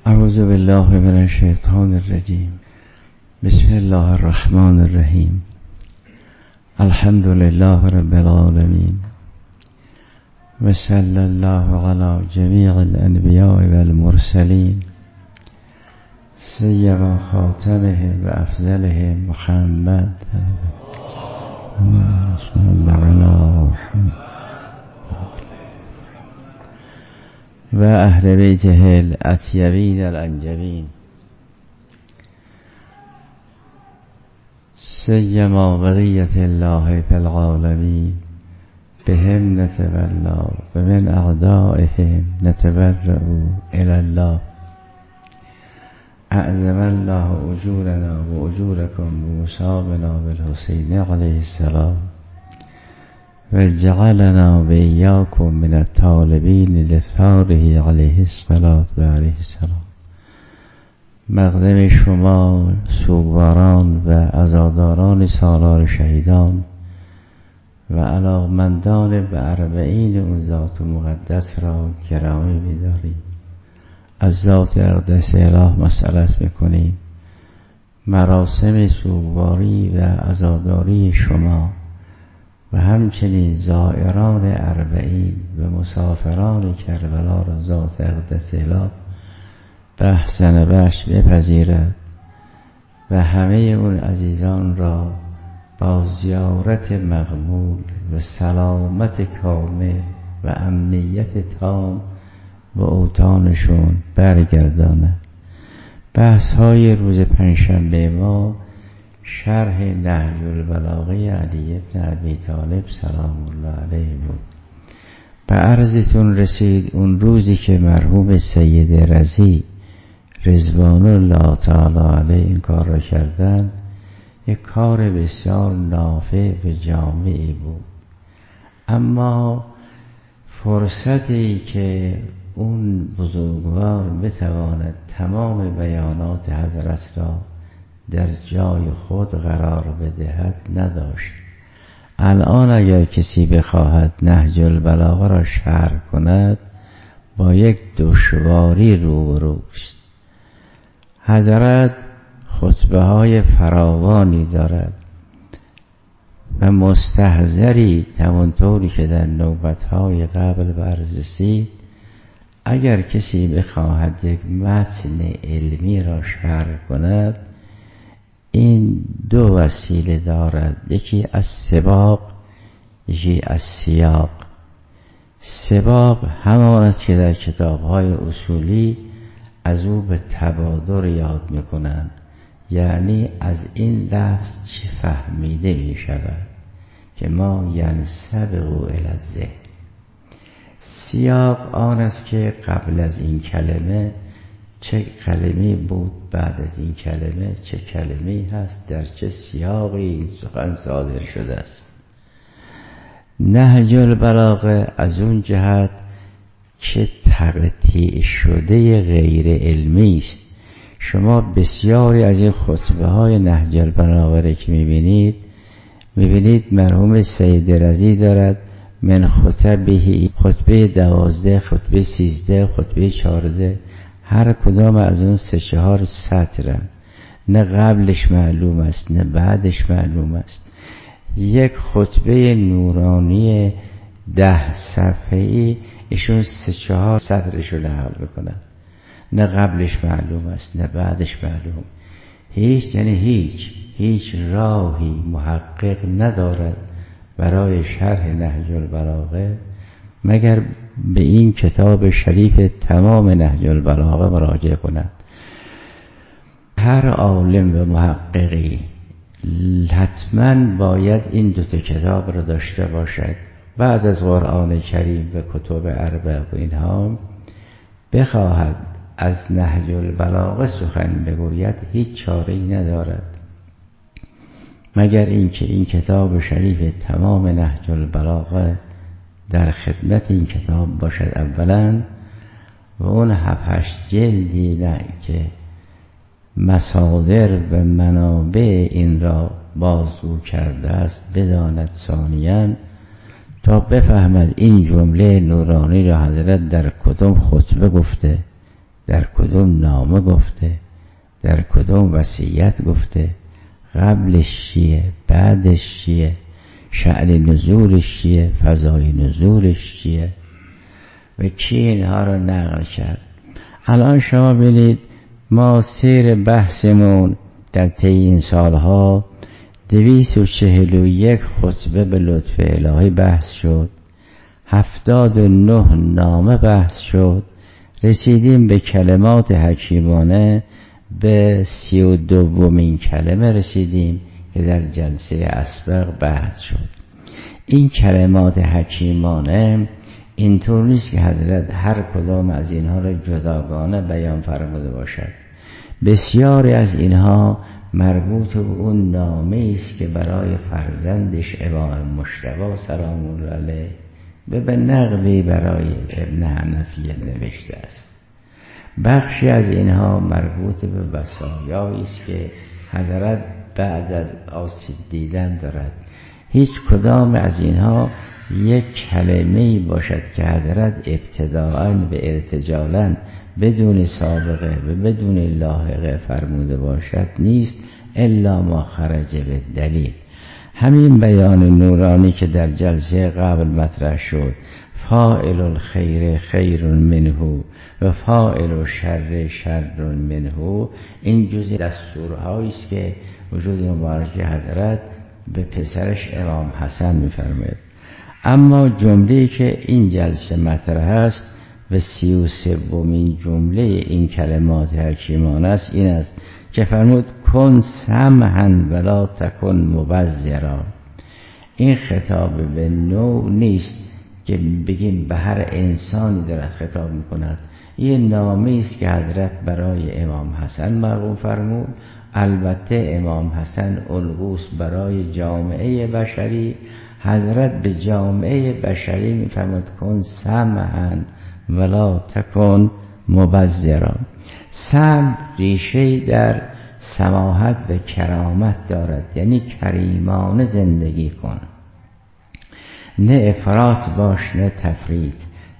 اعوذ بالله من الشیطان الرجیم. بسم الله الرحمن الرحیم. الحمد لله رب العالمین و صلی الله علی جمیع الانبیاء والمرسلین سیما خاتمهم و افضلهم محمد و اهل بیته الاطیبین الانجبین سیما بقیة الله فی العالمین بهم نتولا و من اعدائهم نتبرأ الی الله. اعظم الله اجورنا و اجورکم بمصابنا بالحسین علیه السلام و جعلنا و ایاکم من الطالبین لثاره علیه الصلاة و علیه السلام. مقدم شما سوگواران و عزاداران سالار شهیدان و علاقمندان به اربعین اون ذات مقدس را گرامی می‌داریم. از ذات اقدس اله مسئلت میکنیم مراسم سوگواری و عزاداری شما و همچنین زائران اربعین و مسافران کربلا را ذات اقدس اله به احسن وجه بپذیرد و همه اون عزیزان را با زیارت مقبول و سلامت کامل و امنیت تام و اوطانشون برگرداند. بحث های روز پنجشنبه ما شرح نهج البلاغه علی بن ابی طالب سلام الله علیه بود. به عرضتون رسید اون روزی که مرحوم سید رضی رضوان الله تعالی علیه این کار را کردن، یک کار بسیار نافع و جامعی بود، اما فرصتی که اون بزرگوار بتواند تمام بیانات حضرت را در جای خود قرار بدهد نداشت. الان اگر کسی بخواهد نهج البلاغه را شرح کند با یک دشواری روبروست. حضرت خطبه های فراوانی دارد و مستحضری همونطوری که در نوبت‌های قبل بررسی اگر کسی بخواهد یک متن علمی را شرح کند این دو وسیله دارد، یکی از سباق یکی از سیاق. سباق همان است که در کتاب‌های اصولی از او به تبادر یاد می‌کنند، یعنی از این لفظ چه فهمیده می‌شود که ما ینسبق الی الذهن. سیاق آن است که قبل از این کلمه چه کلمه‌ای بود، بعد از این کلمه چه کلمه‌ای هست، در چه سیاقی این سخن صادر شده است. نهج البلاغه از اون جهت که تقطیع شده غیر علمی است. شما بسیاری از این خطبه های نهج البلاغه که میبینید مرحوم سید رضی دارد من خطبه 12 خطبه 13 خطبه 14 هر کدام از اون 3-4 سطرن، نه قبلش معلوم است نه بعدش معلوم است. یک خطبه نورانی 10 صفحه‌ای ایشون 3-4 سطرش رو نقل میکنن، نه قبلش معلوم است نه بعدش معلوم. هیچ راهی محقق ندارد برای شرح نهج البلاغه مگر به این کتاب شریف تمام نهج البلاغه مراجعه کند. هر عالم و محققی حتما باید این دوتا کتاب را داشته باشد. بعد از قرآن کریم و کتب اربع و اینها بخواهد از نهج البلاغه سخن بگوید هیچ چاره‌ای ندارد مگر اینکه این کتاب شریف تمام نهج البلاغه در خدمت این کتاب باشد اولا، و اون 7-8 جلدی نه که مصادر و منابع این را بازگو کرده است بداند ثانیاً، تا بفهمد این جمله نورانی را حضرت در کدام خطبه گفته، در کدوم نامه گفته، در کدوم وصیت گفته، قبلش چیه، بعدش چیه، شأن نزولش چیه، فضای نزولش چیه و کی اینها رو نقل کرد. الان شما ببینید ما سیر بحثمون در طی این سالها 241 خطبه به لطف الهی بحث شد، 79 نامه بحث شد، رسیدیم به کلمات حکیمانه، به 32مین کلمه رسیدیم که در جلسه اسبق بحث شد. این کلمات حکیمانه اینطور نیست که حضرت هر کدام از اینها را جداگانه بیان فرموده باشد. بسیاری از اینها مربوط به اون نامه است که برای فرزندش امام مجتبی سلام الله علیه به نقلی برای ابن حنفیه نوشته است. بخشی از اینها مربوط به وصایایی است که حضرت بعد از آسیب دیدن دارد. هیچ کدام از اینها یک کلمه‌ای باشد که حضرت ابتداءً و ارتجالاً بدون سابقه و بدون لاحقه فرموده باشد نیست، الا ما خرج به دلیل. همین بیان نورانی که در جلسه قبل مطرح شد، فاعل الخیر خیر منه و فاعل الشر شر منه، این جزء دستورهایی است که وجود مبارک حضرت به پسرش امام حسن می‌فرماید. اما جمله‌ای که این جلسه مطرح است و 33مین جمله این کلمات حکیمانه است این است که فرمود کن سمحا ولا تکن مبذرا. این خطاب به نوع نیست که بگیم به هر انسانی دارد خطاب میکند. این نامه است که حضرت برای امام حسن مرقوم فرمود. البته امام حسن الگوست برای جامعه بشری. حضرت به جامعه بشری میفرمود کن سمحا ولا تکن مبذرا. سمع ریشه در سماحت و کرامت دارد، یعنی کریمانه زندگی کن، نه افراط باش نه تفریط.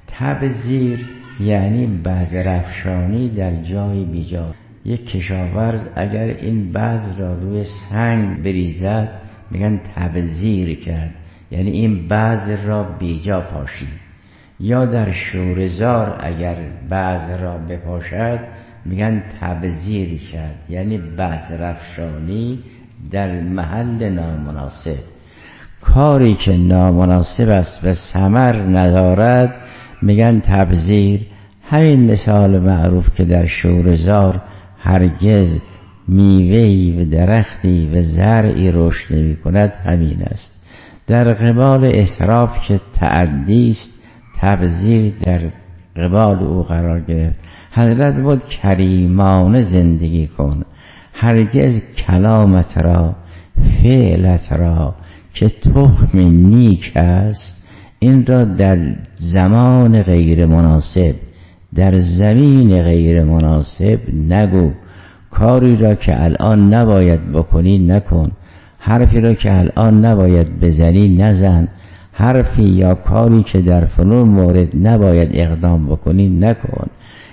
تبذیر یعنی بذرافشانی در جای بیجا. یک کشاورز اگر این بذر را روی سنگ بریزد میگن تبذیر کرد، یعنی این بذر را بیجا پاشید. یا در شوره‌زار اگر بذر را بپاشد میگن تبذیر کرد، یعنی بذرافشانی در محل نامناسب. کاری که نامناسب است و ثمر ندارد میگن تبذیر. همین مثال معروف که در شوره‌زار هرگز میوه‌ای و درختی و زرعی رشد نمی‌کند همین است. در قبال اسراف که تعدی است، تبذیر در قبال او قرار گرفت. حضرت بود کریمانه زندگی کن، هرگز کلامت را، فعلت را که تخم نیک است این را در زمان غیر مناسب، در زمین غیر مناسب نگو. کاری را که الان نباید بکنی نکن، حرفی را که الان نباید بزنی نزن، حرفی یا کاری که در فلان مورد نباید اقدام بکنی نکن.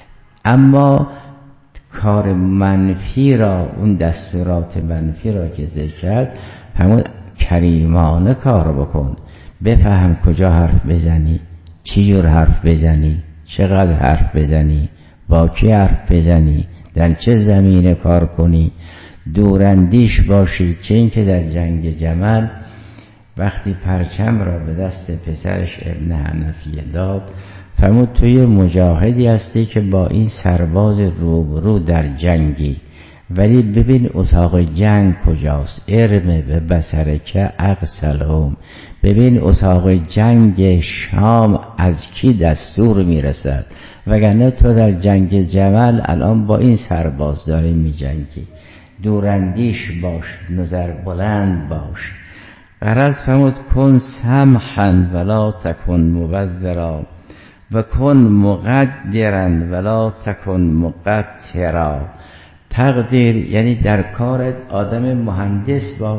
اما کار منفی را، اون دستورات منفی را که ذکر کرد، همون کریمانه کار بکن. بفهم کجا حرف بزنی، چی جور حرف بزنی، چقدر حرف بزنی، با کی حرف بزنی، در چه زمینه کار کنی. دوراندیش باشی. چه این که در جنگ جمل وقتی پرچم را به دست پسرش ابن حنفیه داد فرمود توی مجاهدی هستی که با این سرباز روبرو در جنگی، ولی ببین اتاق جنگ کجاست. ارمه به بصرک اقصلهم. ببین اتاق جنگ شام از کی دستور میرسد، وگرنه تو در جنگ جمل الان با این سرباز داری می جنگی. دوراندیش باش، نظر بلند باش. غرض فرمود کن سمحا ولا تکن مبذرا و کن مقدرا ولا تکن مقترا. تقدیر یعنی در کارت آدم مهندس باش.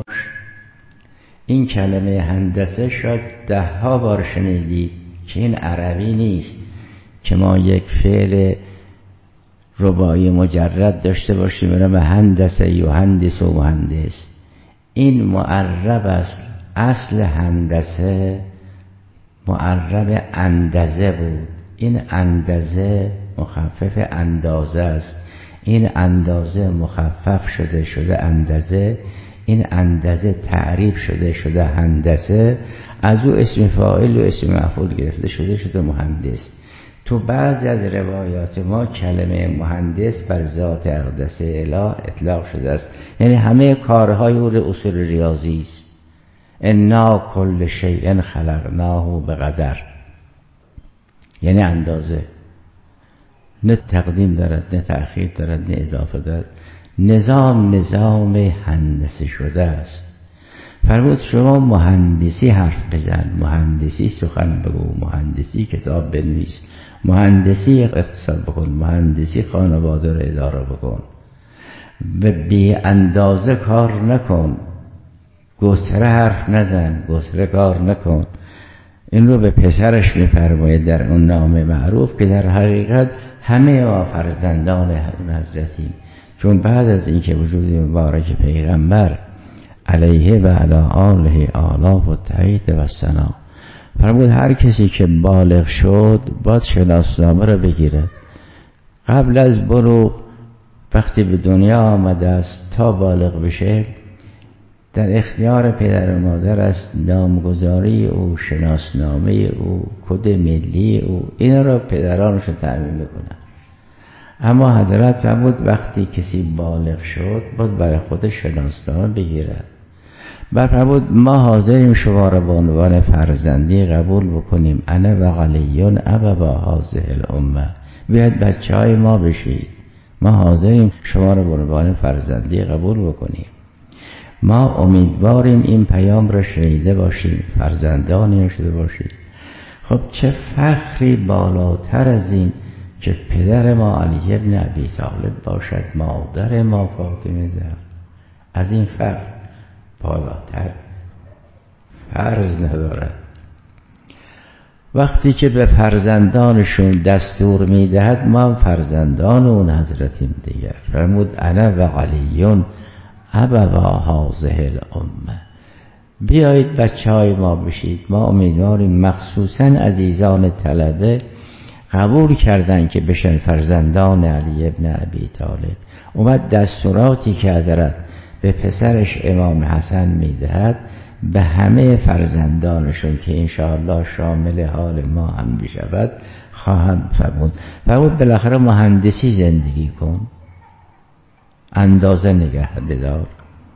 این کلمه هندسه شاید 10 بار شنیدی که این عربی نیست که ما یک فعل رباعی مجرد داشته باشیم به هندسه یهندس و مهندس. این معرب است. اصل هندسه معرب اندازه بود. این اندازه مخفف اندازه است. این اندازه مخفف شده اندازه. این اندازه تعریف شده هندسه. از او اسم فاعل و اسم مفعول گرفته شده مهندس. تو بعضی از روایات ما کلمه مهندس بر ذات اقدس اله اطلاق شده است، یعنی همه کارهای او اصول ریاضی است. انا کل شیء خلقناه بقدر، یعنی اندازه، نه تقدیم دارد نه تأخیر دارد نه اضافه دارد. نظام هندسه شده است. فرمود شما مهندسی حرف بزن، مهندسی سخن بگو، مهندسی کتاب بنویس، مهندسی اقتصاد بکن، مهندسی خانواده رو اداره بکن و بی اندازه کار نکن. گستره حرف نزن، گستره کار نکن. این رو به پسرش می‌فرماید در اون نامه معروف که در حقیقت همه ما فرزندان اون حضرتیم، چون بعد از اینکه وجود مبارک پیغمبر علیه و علی آله آلاف و تایید و ثنا فرمود هر کسی که بالغ شد باید شناسنامه را بگیرد. قبل از بلوغ وقتی به دنیا آمده است تا بالغ بشه در اختیار پدر و مادر است نامگذاری او، شناسنامه او، کد ملی او، اینا را پدرانش تأمین میکنن. اما حضرت فرمود وقتی کسی بالغ شد باید برای خودش شناسنامه بگیرد. بعد فرمود ما حاضریم شما را به عنوان فرزندی قبول بکنیم. انا و علیون ابوا هذه الامه، بیاید بچه های ما بشید، ما حاضریم شما را به عنوان فرزندی قبول بکنیم. ما امیدواریم این پیام را شنیده باشیم، فرزندانی شده باشید. خب چه فخری بالاتر از این که پدر ما علی ابن ابی طالب باشد، مادر ما فاطمه زهرا. از این فخر بالاتر فرض ندارد. وقتی که به فرزندانشون دستور میدهد ما هم فرزندان اون حضرتیم دیگر. فرمود انا و علیون ابوا هذه الامه، بیایید بچه های ما بشید. ما امیدواریم مخصوصا عزیزان طلبه قبول کردن که بشن فرزندان علی ابن ابی طالب. اومد دستوراتی که حضرت به پسرش امام حسن میدهد به همه فرزندانشون که انشاءالله شامل حال ما هم بشود خواهند فرمود بالاخره مهندسی زندگی کن، اندازه نگه بدار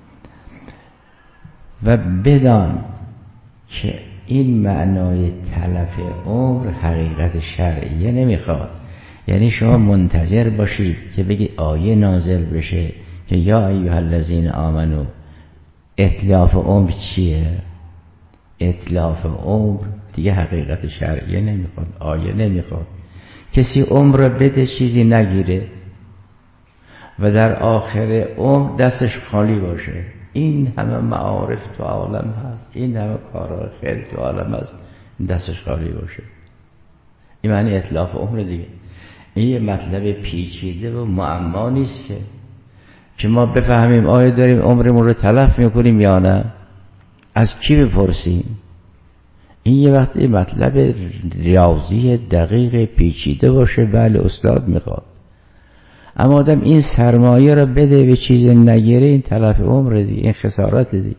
و بدان که این معنای تلف عمر حقیقت شرعیه نمیخواد. یعنی شما منتظر باشید که بگید آیه نازل بشه که یا ایها الذین آمنو. اتلاف عمر چیه؟ اتلاف عمر دیگه حقیقت شرعیه نمیخواد، آیه نمیخواد. کسی عمر رو بده چیزی نگیره و در آخر عمر دستش خالی باشه. این همه معارف تو عالم هست، این همه کارهای خیر تو عالم هست، دستش خالی باشه. این معنی اتلاف عمر دیگه. این یه مطلب پیچیده و معما نیست که ما بفهمیم آیا داریم عمرمون رو تلف میکنیم یا نه. از کی بپرسیم؟ این یه وقتی مطلب ریاضی دقیق پیچیده باشه، بله استاد میخواد. اما آدم این سرمایه رو بده به چیز نگیره، این تلف عمر دیگه، این خسارت دیگه.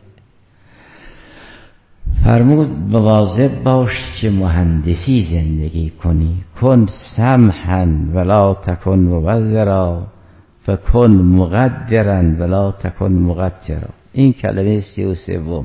فرمود مواظب باش که مهندسی زندگی کنی. کن سمحا ولا تکن مبذرا فکن مقدرا ولا تکن مقترا. این کلمه 33.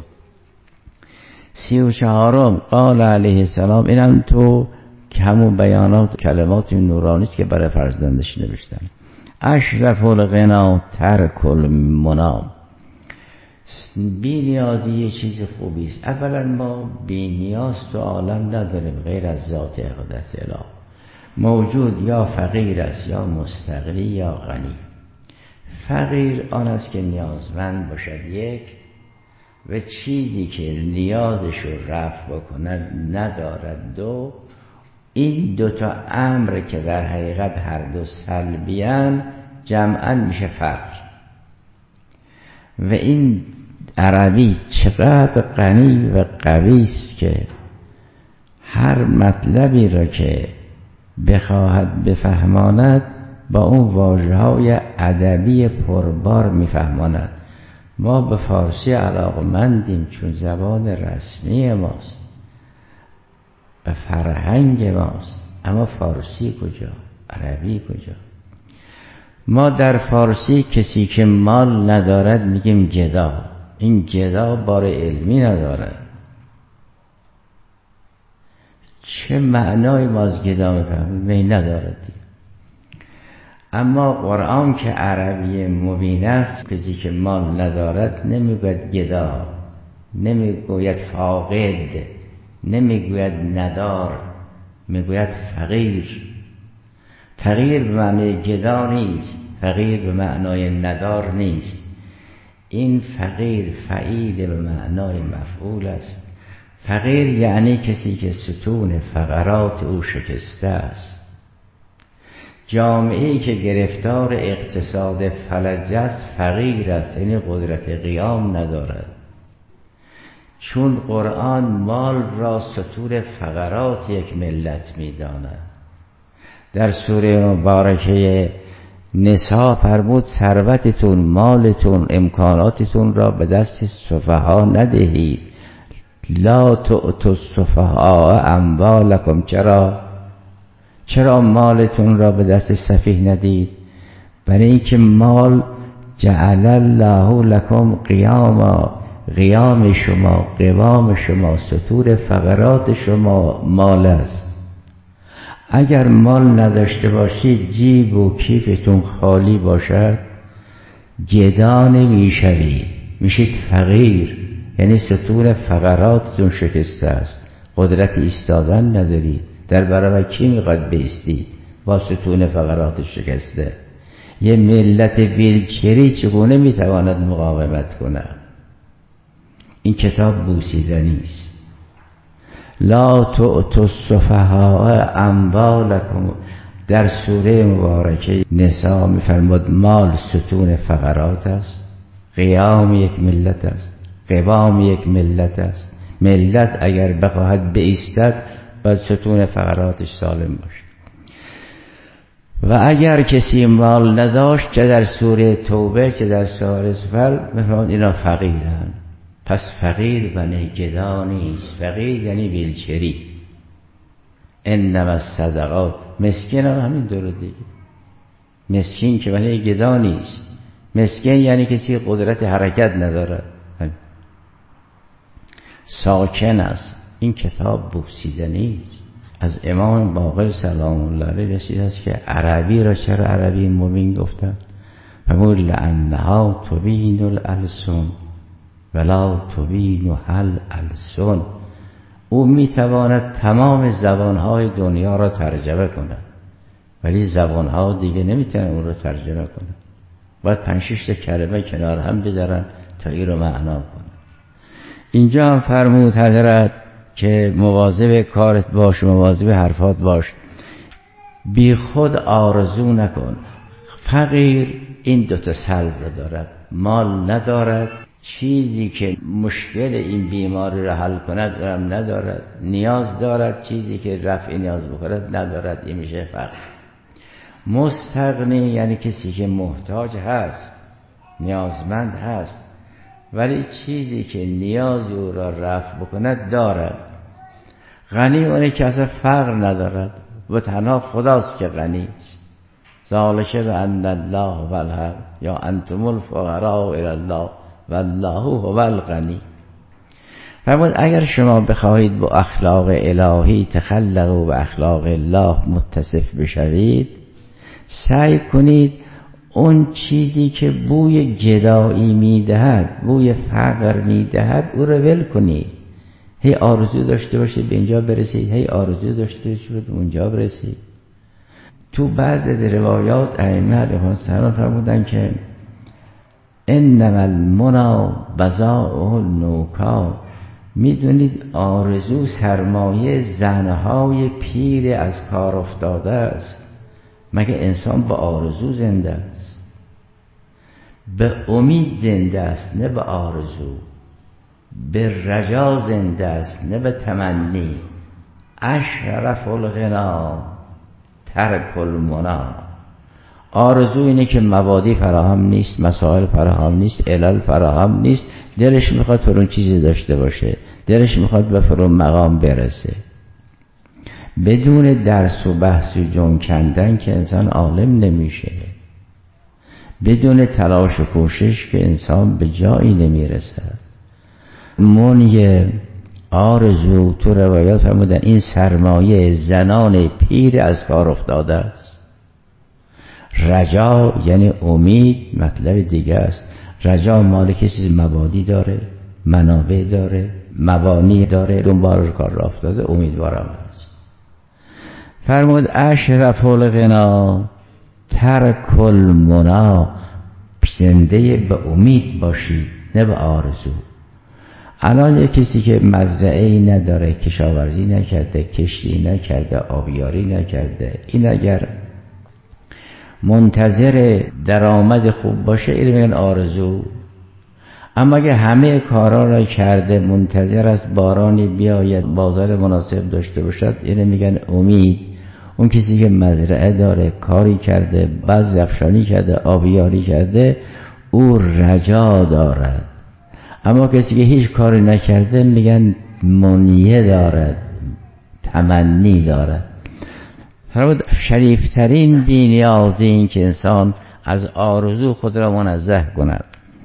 34 قال علیه السلام، اینم تو که همون بیانات کلمات نورانیست که برای فرزندش نوشتن. اشرف الغنا ترک المنام. بی نیازی یه چیز خوبی است. اولا ما بی نیاز تو عالم نداریم غیر از ذات اقدس اله. موجود یا فقیر است یا مستغنی یا غنی. فقیر آن است که نیازمند باشد یک، و چیزی که نیازش رو رفع بکند ندارد دو، این دوتا امر که در حقیقت هر دو سلبیان جمعاً میشه فقر. و این عربی چقدر غنی و قوی است که هر مطلبی را که بخواهد بفهماند با اون واژه‌های ادبی پربار میفهماند. ما به فارسی علاقمندیم چون زبان رسمی ماست و فرهنگ ماست، اما فارسی کجا؟ عربی کجا؟ ما در فارسی کسی که مال ندارد میگیم گدا. این گدا بار علمی ندارد. چه معنای ما از گدا میفهمیم؟ می ندارد. اما قرآن که عربی مبین است، کسی که مال ندارد نمیگوید گدا، نمیگوید فاقد، نمیگوید ندار، میگوید فقیر. فقیر به معنای گدا نیست، فقیر به معنای ندار نیست. این فقیر فعیل به معنای مفعول است. فقیر یعنی کسی که ستون فقرات او شکسته است. جامعه‌ای که گرفتار اقتصاد فلج است فقیر است، یعنی قدرت قیام ندارد. چون قرآن مال را ستون فقرات یک ملت می‌داند. در سوره مبارکه نساء فرمود ثروتتون، مالتون، امکاناتتون را به دست سفها ندهید. لا تؤتوا السفهاء اموالکم. چرا مالتون را به دست سفیه ندید؟ برای اینکه مال جعل الله لکم قیاما، قیام شما، قوام شما، ستور فقرات شما مال است. اگر مال نداشته باشید، جیب و کیفتون خالی باشد، گدا نمیشوید، میشید فقیر. یعنی ستون فقراتتون شکسته است، قدرت ایستادن ندارید. در برابر کی میخواد بایستی با ستون فقراتش شکسته؟ یه ملت ویلچری چگونه میتواند مقاومت کند؟ این کتاب بوسیدنی است. لا تؤتوا السفهاء اموالکم. در سوره مبارکه نساء میفرماد مال ستون فقرات است، قیام یک ملت است، قوام یک ملت است. ملت اگر بخواهد بایستد باید ستون فقراتش سالم باشه. و اگر کسی مال نداشت، چه در سوره توبه چه در سوره زفر، میفرماد اینا فقیرن. پس فقیر یعنی گدا نیست، فقیر یعنی ویلچری. انما الصدقات. مسکین هم همین دور دیگه. مسکین که ولی گدا نیست. مسکین یعنی کسی قدرت حرکت ندارد، ساکن است. این کتاب بوسیدنی است. از امام باقر سلام الله علیه رسید است که عربی را چرا عربی مبین گفتند؟ فرمود لانها تبین الالسن ولا تبین الالسن. او میتواند تمام زبانهای دنیا را ترجمه کند، ولی زبانها دیگه نمیتونن اون را ترجمه کنند. باید 5-6 کلمه کنار هم بذارن تا این رو معنا کنن. اینجا هم فرمود حضرت که مواظب کارت باش، مواظب حرفات باش، بی خود آرزو نکن. فقیر این دوتا سلب رو دارد، مال ندارد، چیزی که مشکل این بیماری را حل کند هم ندارد، نیاز دارد، چیزی که رفع نیاز بکند ندارد. این میشه فقر. مستغنی یعنی کسی که محتاج هست، نیازمند هست، ولی چیزی که نیاز او را رفع بکند دارد. غنی اونه که اصلا فقر ندارد و تنها خداست که غنی است. ذالک بأن الله هو الحق یا انتم الفقراء الی الله والله هو الغنی. فرمود اگر شما بخواهید با اخلاق الهی تخلقوا و اخلاق الله متصف بشوید، سعی کنید اون چیزی که بوی گدایی میدهد، بوی فقر میدهد، او رو ول کنید. هی آرزو داشته باشید به اینجا برسید، هی آرزو داشته باشید به اونجا برسید. تو بعض روایات ائمه علیهم السلام فرمودن که انما المنی بذاء النوکا. میدونید آرزو سرمایه زنهای پیر از کار افتاده است. مگه انسان با آرزو زنده است؟ به امید زنده است نه به آرزو، به رجا زنده است نه به تمنی. اشرف الغنا ترک المنی. آرزو اینه که مبادی فراهم نیست، مسائل فراهم نیست، علل فراهم نیست، دلش میخواد فرون چیزی داشته باشه، دلش میخواد به فرون مقام برسه. بدون درس و بحث و جون کندن که انسان عالم نمیشه، بدون تلاش و کوشش که انسان به جایی نمیرسه. منی آرزو تو روایات فرمودن این سرمایه زنان پیر از کار افتاده است. رجا یعنی امید مطلب دیگه است. رجا مال کسی مبادی داره، منابع داره، مبانی داره، دنبال کار را افتاده، امیدوارم است. فرمود اشرف الغنا ترک المنی. زنده به امید باشی نه به آرزو. الان یک کسی که مزرعه‌ای نداره، کشاورزی نکرده، کشتی نکرده، آبیاری نکرده، این اگر منتظر درآمد خوب باشه این میگن آرزو. اما اگه همه کارا را کرده منتظر است بارانی بیاید بازار مناسب داشته باشد این میگن امید. اون کسی که مزرعه داره، کاری کرده، بذر افشانی کرده، آبیاری کرده، او رجا دارد. اما کسی که هیچ کاری نکرده میگن منیه دارد، تمنی دارد. فرمود شریفترین بی‌نیازی این که انسان از آرزو خود را منزه کند.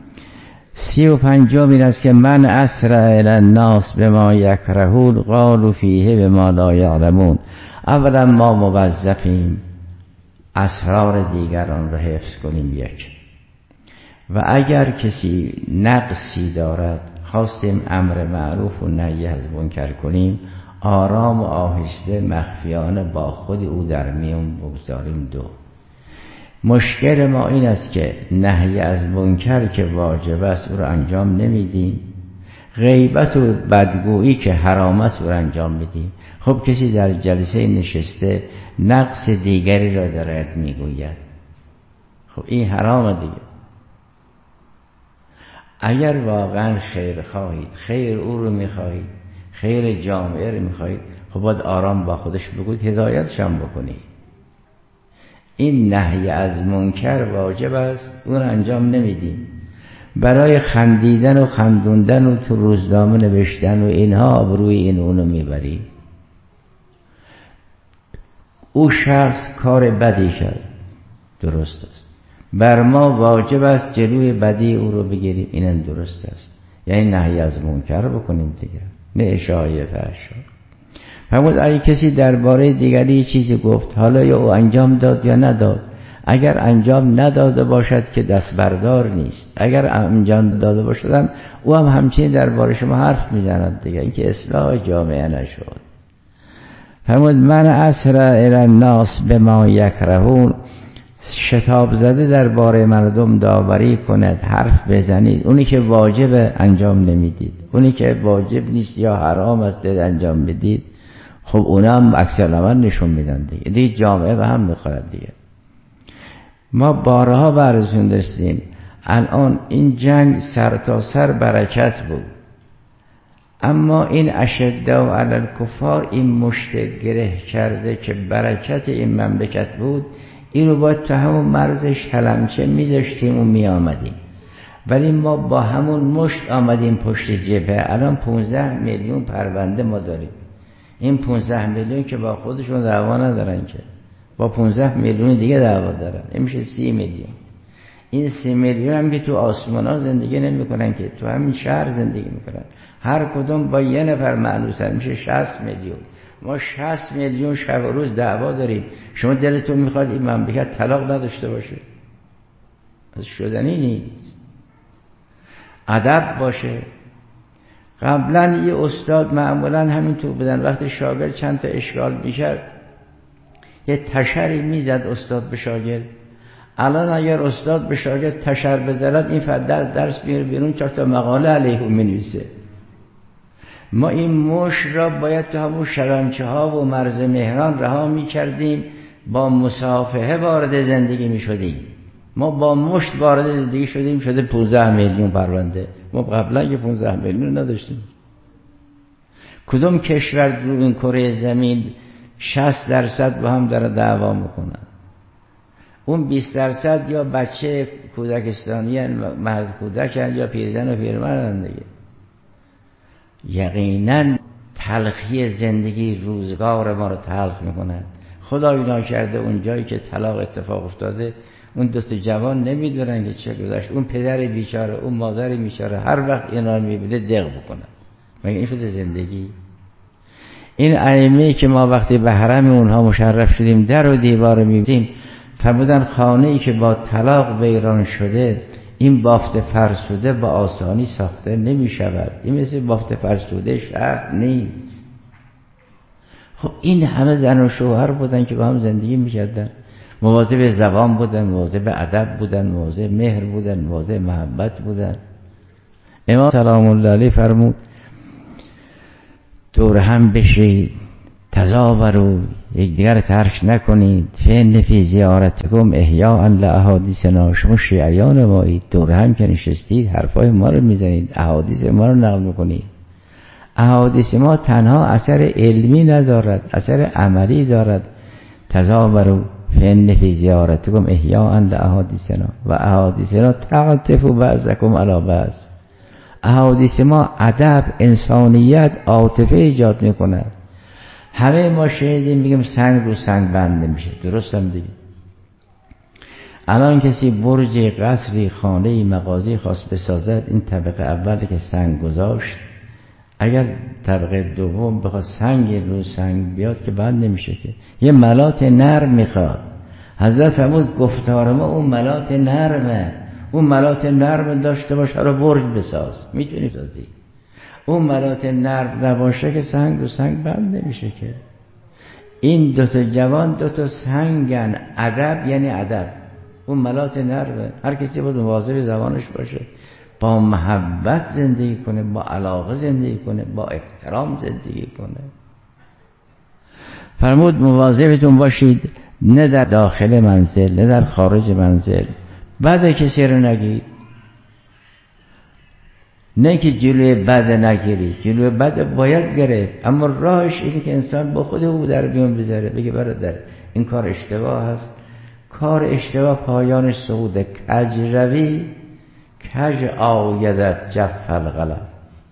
35 این است که من اسرع الی الناس بما یکرهون قالوا فیه بما لا یعلمون. اولا ما موظفیم اسرار دیگران را حفظ کنیم یک، و اگر کسی نقصی دارد خواستیم امر معروف و نهی از منکر کنیم، آرام و آهسته مخفیانه با خود او در میان بگذاریم. دو، مشکل ما این است که نهی از منکر که واجب است او را انجام نمیدیم، غیبت و بدگویی که حرام است او را انجام میدیم. خب کسی در جلسه نشسته نقص دیگری را دارد میگوید، خب این حرام دیگه. اگر واقعا خیر خواهید، خیر او رو میخواهید، خیر جامعه رو میخواهید، خب باید آرام با خودش بگوید، هدایتشان بکنید. این نهی از منکر واجب است، اون انجام نمیدیم. برای خندیدن و خندوندن و تو روزنامه نوشتن و اینها آبروی این اونو میبرید. او شخص کار بدی کرد، درست است، بر ما واجب است جلوی بدی او رو بگیریم، اینم درست است. یعنی نهی از منکر بکنیم دیگه، نه اشاعه فحشا. فرمود اگه کسی درباره دیگری چیزی گفت، حالا یا او انجام داد یا نداد، اگر انجام نداده باشد که دست بردار نیست، اگر انجام داده باشد او هم همچنین درباره شما حرف میزند دیگه، این که اصلاح جامعه نشد. فرمود من اسرع الی الناس بما یکرهون. شتاب زده درباره مردم داوری کند، حرف بزنید، اونی که واجب انجام نمیدید، اونی که واجب نیست یا حرام است انجام بدید، خب اونا هم عکس العمل نشون میدن دیگه جامعه به هم میخورد دیگه. ما بارها براتون داشتیم الان این جنگ سر تا سر برکت بود، اما این اشداء علی الکفار این مشت گره کرده که برکت این مملکت بود، این رو باید تو همون مرزش کلمچه میذاشتیم و میآمدیم، ولی ما با همون مشت آمدیم پشت جبهه. الان 15 میلیون پرونده ما داریم. این 15 میلیون که با خودشون دعوا ندارن که، با 15 میلیون دیگه دعوا دارن، این میشه 30 میلیون. این 30 میلیون هم که تو آسمان ها زندگی نمی کنن که تو همین شهر زندگی میکنن، هر کدوم با یه نفر معنوسن، میشه 60 میلیون. ما 60 میلیون شب و روز دعوا داریم. شما دلتون میخواد این مملکت طلاق نداشته باشه؟ از شدنی نیست. ادب باشه. قبلا یه استاد معمولا همینطور بودن، وقتی شاگرد چند تا اشکال میکرد یه تشری میزد استاد به شاگرد. الان اگر استاد به شاگرد تشر بزند این فرد درس میاره بیرون 4 تا مقاله علیه اون مینویسه. ما این مشت را باید تو همون شلمچه ها و مرز مهران رها می کردیم، با مصافحه وارد زندگی می شدیم. ما با مشت وارد زندگی شدیم، شده 15 میلیون پرونده. ما قبلا که 15 میلیون نداشتیم. کدوم کشور رو این کره زمین 60% با هم داره دعوا میکنن؟ اون 20% یا بچه کودکستانی مرد کودکن یا پیرزن و پیرمردن دیگه. یقینا تلخی زندگی روزگار ما رو تلخ میکنن. خدای ناکرده اون جایی که طلاق اتفاق افتاده، اون دوتا جوان نمیدونن که چه گذشت. اون پدر بیچاره، اون مادر بیچاره، هر وقت اینا رو میبینه دق بکنن. مگه این شده زندگی؟ این ائمه که ما وقتی به حرم اونها مشرف شدیم، در و دیوار میبینیم، فرمودن خانه ای که با طلاق ویران شده، این بافت فرسوده با آسانی ساخته نمی شود. این مثل بافت فرسوده شهر نیست. خب این همه زن و شوهر بودن که با هم زندگی میکردن، مواظب زبان بودن، مواظب ادب بودن، مواظب مهر بودن، مواظب محبت بودن. امام سلام الله علیه فرمود دور هم بشید، تزاوروا، یکدیگر ترک نکنید، فإن فی زیارتکم احیاء لاحادیثنا، شما شیعیان مایید، دور هم که نشستید حرفای ما رو میزنید، احادیث ما رو نقل میکنید. احادیث ما تنها اثر علمی ندارد، اثر عملی دارد. تزاوروا فإن فی زیارتکم احیاء لاحادیثنا و احادیثنا تعطف بعضکم علی بعض. احادیث ما ادب، انسانیت، عاطفه ایجاد میکند. همه ما شنیدیم میگیم سنگ رو سنگ بند نمیشه، درست هم دیگه. الان کسی برجی، قصری، خانه‌ای، مغازه‌ای خواست بسازد، این طبقه اولی که سنگ گذاشت، اگر طبقه دوم بخواد سنگ رو سنگ بیاد که بند نمیشه، که یه ملات نرم میخواد. حضرت فرمود گفتار ما اون ملات نرمه، اون ملات نرم داشته باشه رو برج بساز، میتونی بسازی. اون ملات نرم نباشه که سنگ رو سنگ بند نمیشه. که این دوتا جوان دوتا سنگن. ادب یعنی ادب، اون ملات نرمه. هر کسی باید مواظب زبانش باشه، با محبت زندگی کنه، با علاقه زندگی کنه، با احترام زندگی کنه. فرمود مواظبتون باشید، نه در داخل منزل نه در خارج منزل بد کسی رو نگید. نه که جلوی بد نگیری، جلوی بد باید گرفت، اما راهش اینه که انسان با خود او در میون بذاره، بگه برادر این کار اشتباه هست. کار اشتباه پایانش سقوطه. کج روی کج آیدت جف القلم.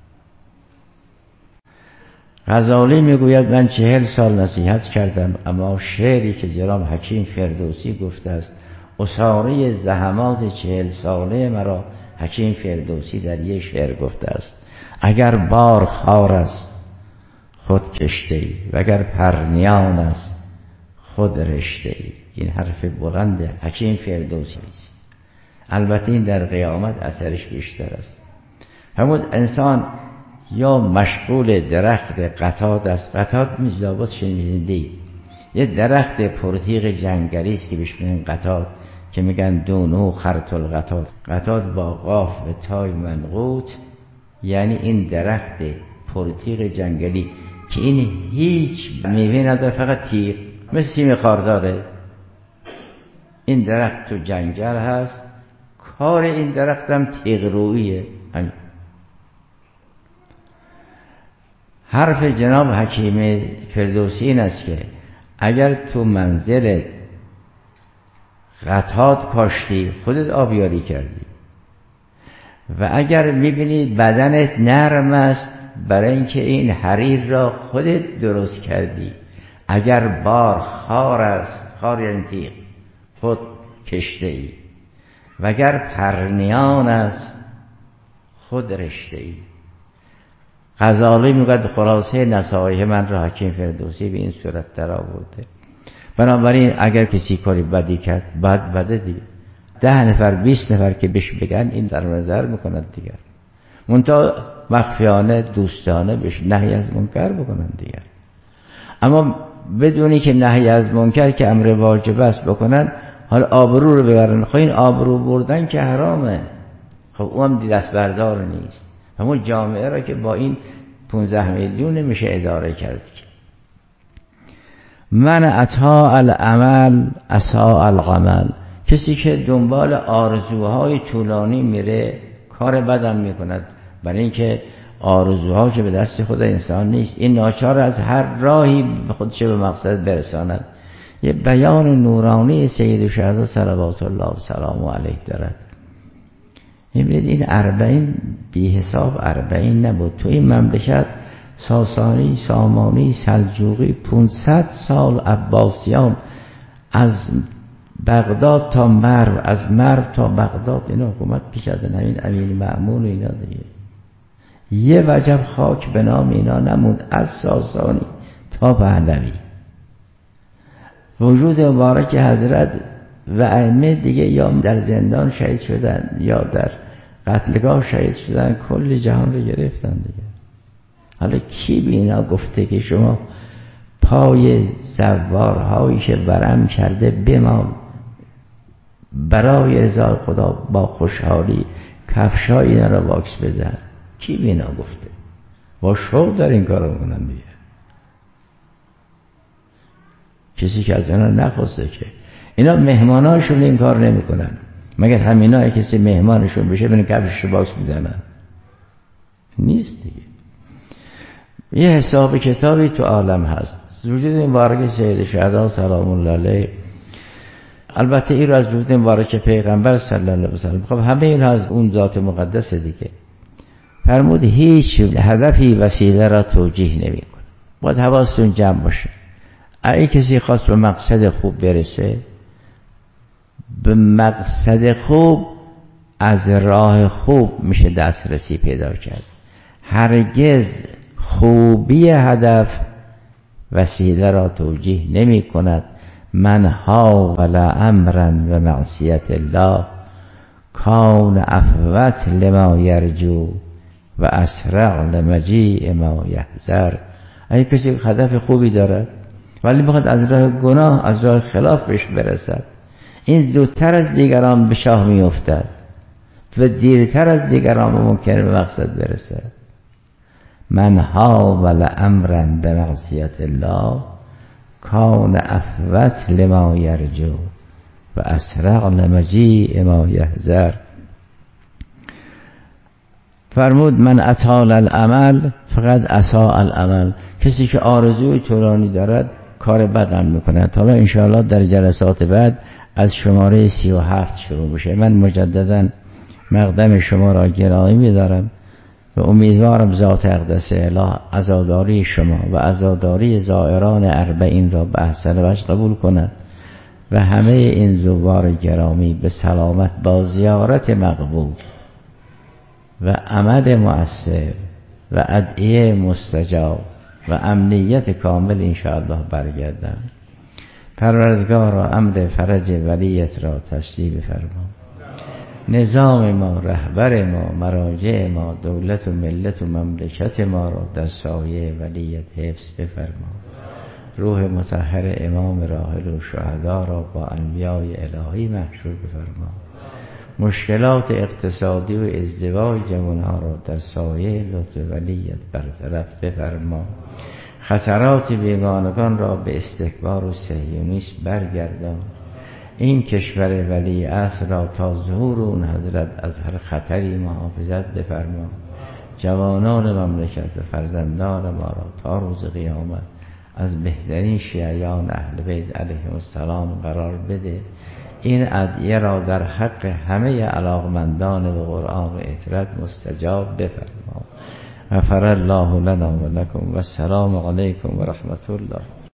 غزالی میگوید من 40 سال نصیحت کردم، اما شعری که جناب حکیم فردوسی گفته است، اساره زحمات 40 ساله مرا حکیم فردوسی در یک شعر گفته است: اگر بار خار است خود کشته‌ای و اگر پرنیان است خود رشته‌ای. این حرف بلند حکیم فردوسی است. البته این در قیامت اثرش بیشتر است. همون انسان یا مشغول درخت قطاد است. قطاد می‌دابد شنیدید، یه درخت پرتیغ جنگلی است که بهش میگن قطاد، که میگن دونو خرط القطاد. قطاد با قاف و تای منقوط، یعنی این درخت پرتیغ جنگلی که این هیچ میوه نداره، فقط تیغ، مثل سیم خارداره. این درخت تو جنگل هست، کار این درخت هم تیغ رویه. حرف جناب حکیم فردوسی این است که اگر تو منزلت قطاد کاشتی خودت آبیاری کردی، و اگر میبینی بدنت نرم است برای اینکه این حریر را خودت درست کردی. اگر بار خار است، خار یعنی تیغ، خود کشته ای، و اگر پرنیان است خود رشته ای. غزالی میگوید خلاصه نصایح من را حکیم فردوسی به این صورت در آورده. بنابراین اگر کسی کاری بدی کرد، بده دیگه، 10 نفر 20 نفر که بهش بگن این در نظر میکنند دیگر، منتها مخفیانه دوستانه بهش نهی از منکر بکنند دیگر. اما بدونی که نهی از منکر که امر واجب است بکنن، حالا آبرو رو ببرن. خب این آبرو بردن که حرامه، خب اون هم دست بردار نیست. همون جامعه را که با این 15 میلیون نمیشه اداره کرد. من اطاع العمل اطاع العمل، کسی که دنبال آرزوهای طولانی میره کار بدم میکند، برای اینکه آرزوها که به دست خود انسان نیست، این ناچار از هر راهی خودش به مقصد برساند. یه بیان نورانی سید الشهدا صلوات الله و سلام علیه دارد. این 40 بی حساب 40 نبود. تو این مملکت ساسانی، سامانی، سلجوقی، 500 سال عباسیان، از بغداد تا مرو، از مرو تا بغداد اینا حکومت می‌کردن. این امین مأمون اینا دیگه، یه وجب خاک به نام اینا نموند از ساسانی تا پهلوی. وجود مبارک حضرت و ائمه دیگه یا در زندان شهید شدن یا در قتلگاه شهید شدن، کل جهان رو گرفتن دیگه. حالا کی به اینا گفته که شما پای زوارهایی که ورم کرده بمال برای رضای خدا با خوشحالی کفشای اینا رو واکس بزن؟ کی به اینا گفته؟ با شوق در این کار رو میکنن دیگه. کسی که از اینا نخواسته که اینا مهماناشون این کار نمیکنن، مگر همینا کسی مهمانشون بشه ببین کفشش رو واکس میزنن؟ نیست دیگه. یه حساب کتابی تو عالم هست. وجود مبارک سید الشهدا سلام الله علیه، البته این رو از وجود مبارک پیغمبر صلی الله علیه و سلم، خب همه این از اون ذات مقدس دیگه. فرمود هیچ هدفی وسیله را توجیه نمی‌کنه. باید حواستون جمع باشه. اگه کسی خواست به مقصد خوب برسه، به مقصد خوب از راه خوب میشه دسترسی پیدا کرد. هرگز خوبی هدف وسیله را توجیه نمی کند. من حاول امرا و معصیت الله کان افوت لما یرجو و اسرع لمجیء ما یحذر. اگه کسی هدف خوبی داره ولی بخواد از راه گناه، از راه خلاف بهش برسد، این زودتر از دیگران به شاه می افتد و دیرتر از دیگران ممکنه به مقصد برسه. من حاول امرا به معصیت الله کان افوت لما یرجو و اسرع لمجیء ما یحذر. فرمود من اطال العمل فقط اساء العمل، کسی که آرزوی طولانی دارد کار بدم میکنه. حالا انشاءالله در جلسات بعد از شماره 37 شروع بشه. من مجددا مقدم شما را گرامی می‌دارم و امیدوارم ذات اقدس اله عزاداری شما و عزاداری زائران 40 را به احسن وجه قبول کند و همه این زوار گرامی به سلامت با زیارت مقبول و عمل مؤثر و ادعیه مستجاب و امنیت کامل انشاءالله برگردم. پروردگارا امر فرج ولیت را تسلیم فرما. نظام ما، رهبر ما، مراجع ما، دولت و ملت و مملکت ما را در سایه ولیت حفظ بفرما. روح مطهر امام راحل و شهدا را با انبیاء الهی محشور بفرما. مشکلات اقتصادی و ازدواج جوانها را در سایه لطف ولیت برطرف بفرما. خطرات بیگانگان را به استکبار و صهیونیسم برگردان. این کشور ولی عصر را تا ظهور اون حضرت از هر خطری محافظت بفرما. جوانان مملکت و فرزندان ما را تا روز قیامت از بهترین شیعیان اهل بیت علیهم السلام قرار بده. این ادعیه را در حق همه علاقمندان به قرآن و اطرت مستجاب بفرما. غفر الله لنا و لکم و السلام علیکم و رحمت الله.